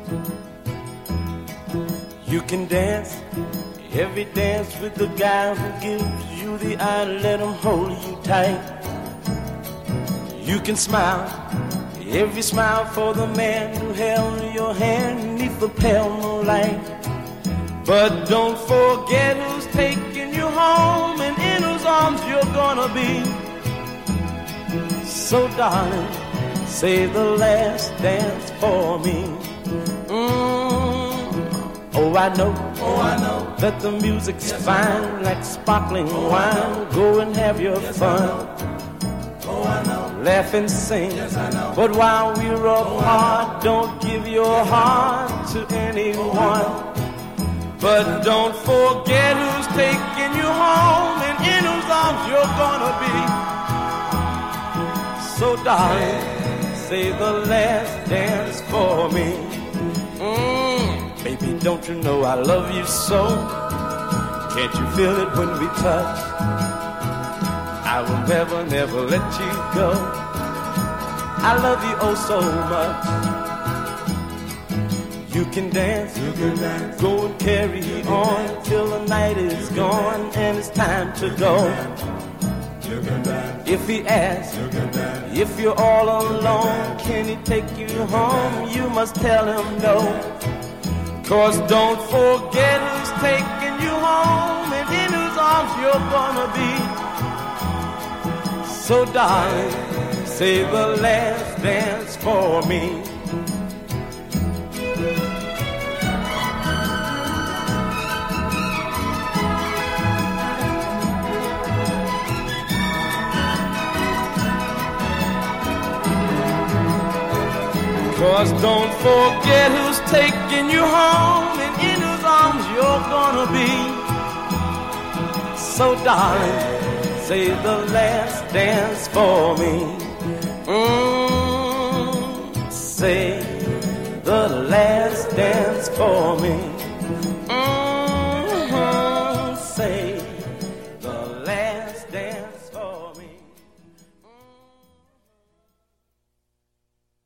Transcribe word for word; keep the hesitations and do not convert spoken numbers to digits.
You can dance every dance with the guy who gives you the eye. Let him hold you tight. You can smile every smile for the man who held your hand neath the pale moonlight. But don't forget who's taking you home and in whose arms you're gonna be. So darling, save the last dance for me. Mm. Oh, I know, oh, I know that the music's yes, fine like sparkling oh, wine. Go and have your yes, fun. Oh, I know. Laugh and sing. Yes, I know. But while we're apart, oh, don't give your heart to anyone. Oh, but don't forget who's taking you home and in whose arms you're gonna be. So darling, save the last dance for me. Mm, baby, don't you know I love you so? Can't you feel it when we touch? I will never, never let you go. I love you oh so much. You can dance, you can dance. Go and carry on till the night is gone and it's time to go. You can dance. If he asks, you can dance. If you're all alone, can he take you home? You must tell him no. Cause don't forget who's taking you home and in whose arms you're gonna be. So darling, save the last dance for me. Cause don't forget who's taking you home and in whose arms you're gonna be. So darling, save the last dance for me. Mm, save the last dance for me.